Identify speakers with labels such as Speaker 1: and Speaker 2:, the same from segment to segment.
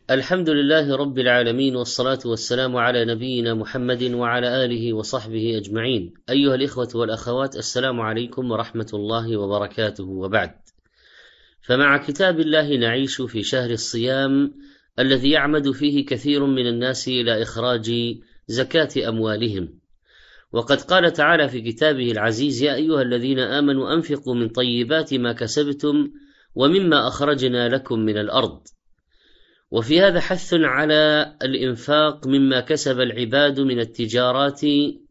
Speaker 1: الحمد لله رب العالمين، والصلاة والسلام على نبينا محمد وعلى آله وصحبه أجمعين. أيها الإخوة والأخوات، السلام عليكم ورحمة الله وبركاته، وبعد. فمع كتاب الله نعيش في شهر الصيام الذي يعمد فيه كثير من الناس إلى إخراج زكاة أموالهم، وقد قال تعالى في كتابه العزيز: يا أيها الذين آمنوا أنفقوا من طيبات ما كسبتم ومما أخرجنا لكم من الأرض. وفي هذا حث على الإنفاق مما كسب العباد من التجارات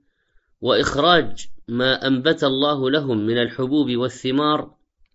Speaker 1: وإخراج ما أنبت الله لهم من الحبوب والثمار،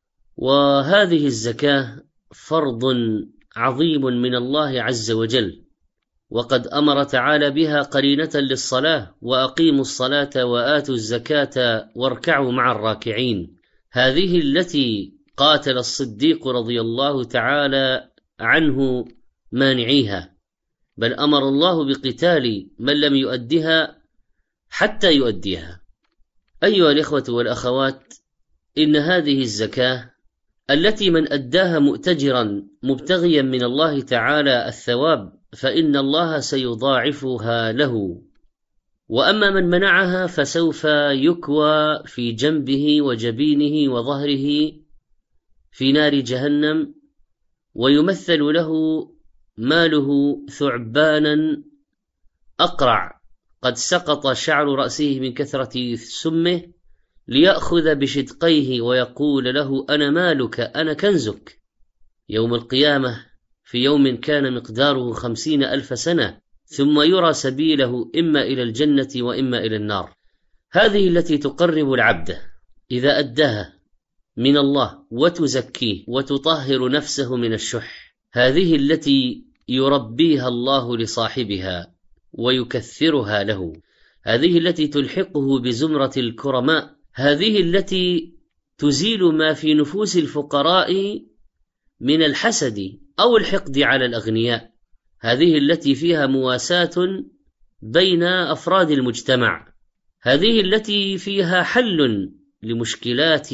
Speaker 1: وهذه الزكاة فرض عظيم من الله عز وجل، وقد أمر تعالى بها قرينة للصلاة: وأقيموا الصلاة وآتوا الزكاة واركعوا مع الراكعين. هذه التي قاتل الصديق رضي الله تعالى عنه مانعيها، بل أمر الله بقتال من لم يؤدها حتى يؤديها. أيها الإخوة والأخوات، إن هذه الزكاة التي من أداها مؤتجرا مبتغيا من الله تعالى الثواب فإن الله سيضاعفها له، وأما من منعها فسوف يكوى في جنبه وجبينه وظهره في نار جهنم، ويمثل له ماله ثعبانا أقرع قد سقط شعر رأسه من كثرة سمه، ليأخذ بشدقيه ويقول له: أنا مالك، أنا كنزك، يوم القيامة في يوم كان مقداره 50,000 سنة، ثم يرى سبيله إما إلى الجنة وإما إلى النار. هذه التي تقرب العبد إذا أداها من الله وتزكيه وتطهر نفسه من الشح، هذه التي يربيها الله لصاحبها ويكثرها له، هذه التي تلحقه بزمرة الكرماء، هذه التي تزيل ما في نفوس الفقراء من الحسد أو الحقد على الأغنياء، هذه التي فيها مواساة بين أفراد المجتمع، هذه التي فيها حل لمشكلات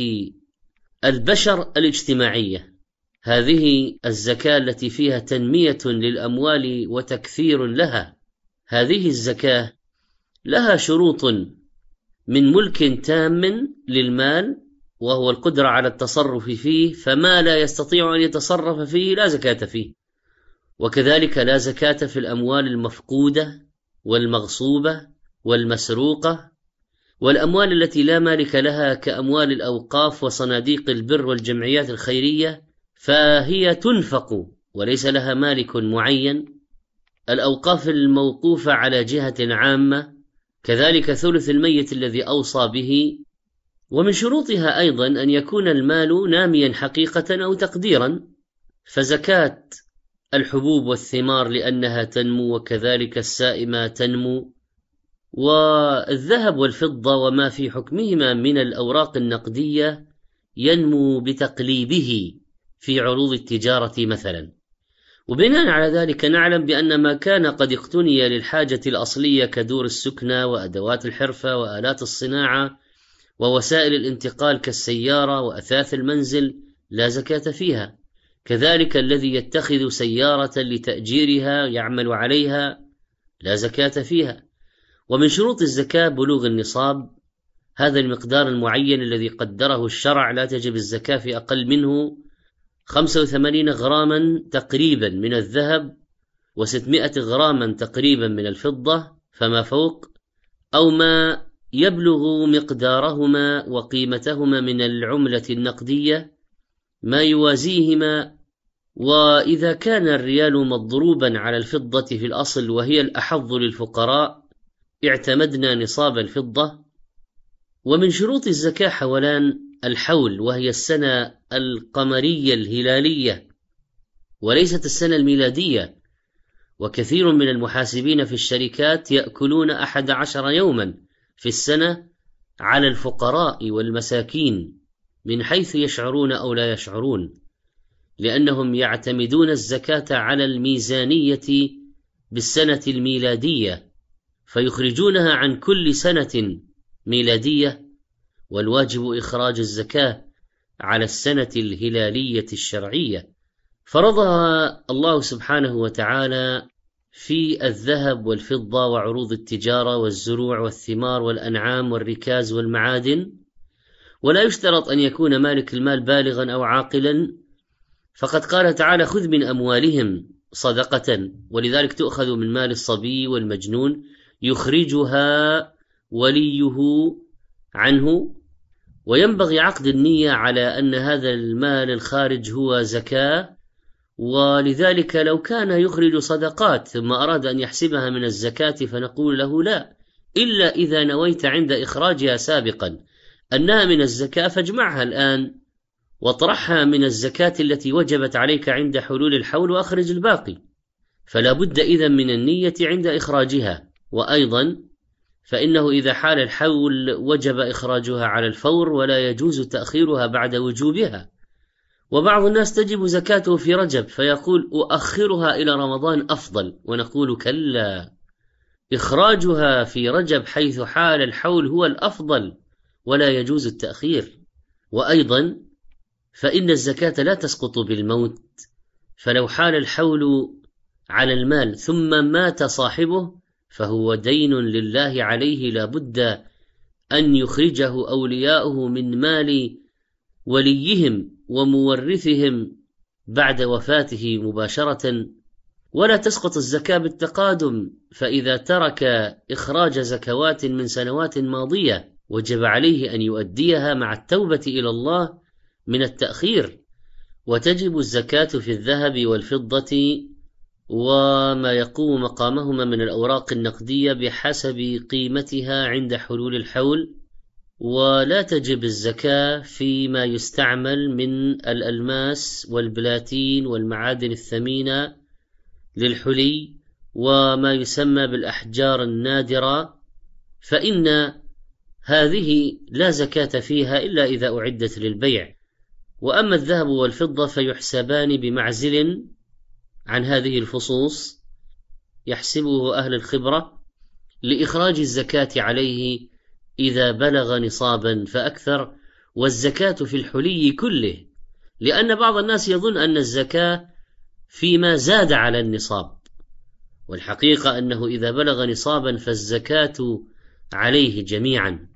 Speaker 1: البشر الاجتماعية، هذه الزكاة التي فيها تنمية للأموال وتكثير لها. هذه الزكاة لها شروط: من ملك تام للمال وهو القدرة على التصرف فيه، فما لا يستطيع أن يتصرف فيه لا زكاة فيه، وكذلك لا زكاة في الأموال المفقودة والمغصوبة والمسروقة، والأموال التي لا مالك لها كأموال الأوقاف وصناديق البر والجمعيات الخيرية، فهي تنفق وليس لها مالك معين. الأوقاف الموقوفة على جهة عامة، كذلك ثلث الميت الذي أوصى به. ومن شروطها أيضا أن يكون المال ناميا حقيقة أو تقديرا، فزكاة الحبوب والثمار لأنها تنمو، وكذلك السائمة تنمو، والذهب والفضة وما في حكمهما من الأوراق النقدية ينمو بتقليبه في عروض التجارة مثلا. وبناء على ذلك نعلم بأن ما كان قد اقتني للحاجة الأصلية كدور السكنة وأدوات الحرفة وآلات الصناعة ووسائل الانتقال كالسيارة وأثاث المنزل لا زكاة فيها، كذلك الذي يتخذ سيارة لتأجيرها يعمل عليها لا زكاة فيها. ومن شروط الزكاة بلوغ النصاب، هذا المقدار المعين الذي قدره الشرع، لا تجب الزكاة في أقل منه 85 غراما تقريبا من الذهب و600 غراما تقريبا من الفضة فما فوق، أو ما يبلغ مقدارهما وقيمتهما من العملة النقدية ما يوازيهما. وإذا كان الريال مضروبا على الفضة في الأصل وهي الأحظ للفقراء اعتمدنا نصاب الفضة. ومن شروط الزكاة حولان الحول، وهي السنة القمرية الهلالية وليست السنة الميلادية، وكثير من المحاسبين في الشركات يأكلون 11 يوما في السنة على الفقراء والمساكين من حيث يشعرون أو لا يشعرون، لأنهم يعتمدون الزكاة على الميزانية بالسنة الميلادية فيخرجونها عن كل سنة ميلادية، والواجب إخراج الزكاة على السنة الهلالية الشرعية، فرضها الله سبحانه وتعالى في الذهب والفضة وعروض التجارة والزروع والثمار والأنعام والركاز والمعادن، ولا يشترط أن يكون مالك المال بالغا أو عاقلا، فقد قال تعالى: خذ من أموالهم صدقة، ولذلك تؤخذ من مال الصبي والمجنون يخرجها وليه عنه. وينبغي عقد النية على أن هذا المال الخارج هو زكاة، ولذلك لو كان يخرج صدقات ثم أراد أن يحسبها من الزكاة فنقول له لا، إلا إذا نويت عند إخراجها سابقا أنها من الزكاة فاجمعها الآن واطرحها من الزكاة التي وجبت عليك عند حلول الحول وأخرج الباقي. فلا بد إذن من النية عند إخراجها. وأيضا فإنه إذا حال الحول وجب إخراجها على الفور، ولا يجوز تأخيرها بعد وجوبها. وبعض الناس تجب زكاته في رجب فيقول: أؤخرها إلى رمضان أفضل، ونقول: كلا، إخراجها في رجب حيث حال الحول هو الأفضل، ولا يجوز التأخير. وأيضا فإن الزكاة لا تسقط بالموت، فلو حال الحول على المال ثم مات صاحبه فهو دين لله عليه، لا بد أن يخرجه أولياؤه من مال وليهم ومورثهم بعد وفاته مباشرة. ولا تسقط الزكاة بالتقادم، فإذا ترك إخراج زكوات من سنوات ماضية وجب عليه أن يؤديها مع التوبة إلى الله من التأخير. وتجب الزكاة في الذهب والفضة وما يقوم مقامهما من الأوراق النقدية بحسب قيمتها عند حلول الحول، ولا تجب الزكاة فيما يستعمل من الألماس والبلاتين والمعادن الثمينة للحلي وما يسمى بالأحجار النادرة، فإن هذه لا زكاة فيها إلا إذا أعدت للبيع. وأما الذهب والفضة فيحسبان بمعزل عن هذه الفصوص يحسبه أهل الخبرة لإخراج الزكاة عليه إذا بلغ نصابا فأكثر، والزكاة في الحلي كله، لأن بعض الناس يظن أن الزكاة فيما زاد على النصاب، والحقيقة أنه إذا بلغ نصابا فالزكاة عليه جميعا.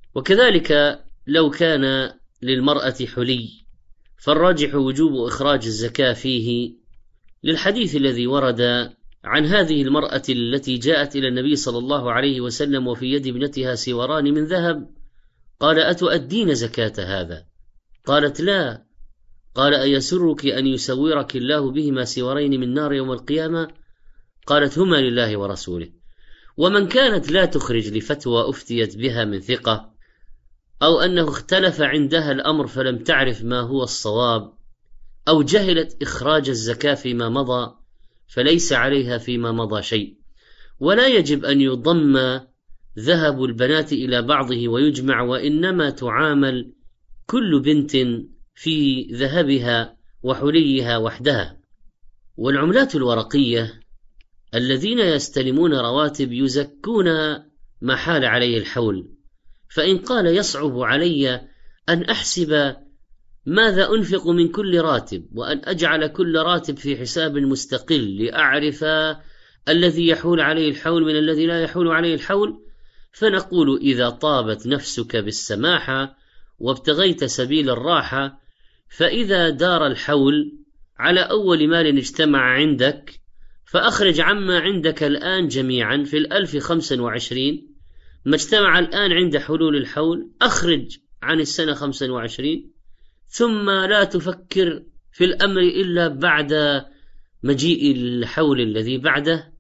Speaker 1: وكذلك لو كان للمرأة حلي فالراجح وجوب إخراج الزكاة فيه، للحديث الذي ورد عن هذه المرأة التي جاءت إلى النبي صلى الله عليه وسلم وفي يد ابنتها سواران من ذهب، قال: أتؤدين زكاة هذا؟ قالت: لا. قال: أيسرك أن يسورك الله بهما سوارين من نار يوم القيامة؟ قالت: هما لله ورسوله. ومن كانت لا تخرج لفتوى أفتيت بها من ثقة، أو أنه اختلف عندها الأمر فلم تعرف ما هو الصواب، أو جهلت إخراج الزكاة فيما مضى، فليس عليها فيما مضى شيء. ولا يجب أن يضم ذهب البنات إلى بعضه ويجمع، وإنما تعامل كل بنت في ذهبها وحليها وحدها. والعملات الورقية الذين يستلمون رواتب يزكون ما حال عليه الحول، فإن قال: يصعب علي أن أحسب ماذا أنفق من كل راتب، وأن أجعل كل راتب في حساب مستقل لأعرف الذي يحول عليه الحول من الذي لا يحول عليه الحول، فنقول: إذا طابت نفسك بالسماحة وابتغيت سبيل الراحة، فإذا دار الحول على أول مال اجتمع عندك فأخرج عما عندك الآن جميعا في 1025، ما اجتمع الآن عند حلول الحول أخرج عن السنة 25، ثم لا تفكر في الأمر إلا بعد مجيء الحول الذي بعده،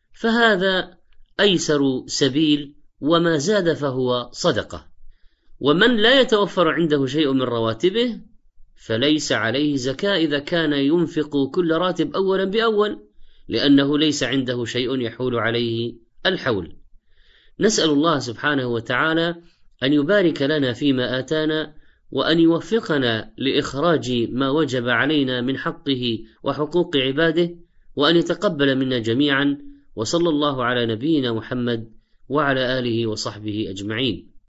Speaker 1: فهذا أيسر سبيل، وما زاد فهو صدقة. ومن لا يتوفر عنده شيء من رواتبه فليس عليه زكاة إذا كان ينفق كل راتب أولا بأول، لأنه ليس عنده شيء يحول عليه الحول. نسأل الله سبحانه وتعالى أن يبارك لنا فيما آتانا، وأن يوفقنا لإخراج ما وجب علينا من حقه وحقوق عباده، وأن يتقبل منا جميعا. وصلى الله على نبينا محمد وعلى آله وصحبه أجمعين.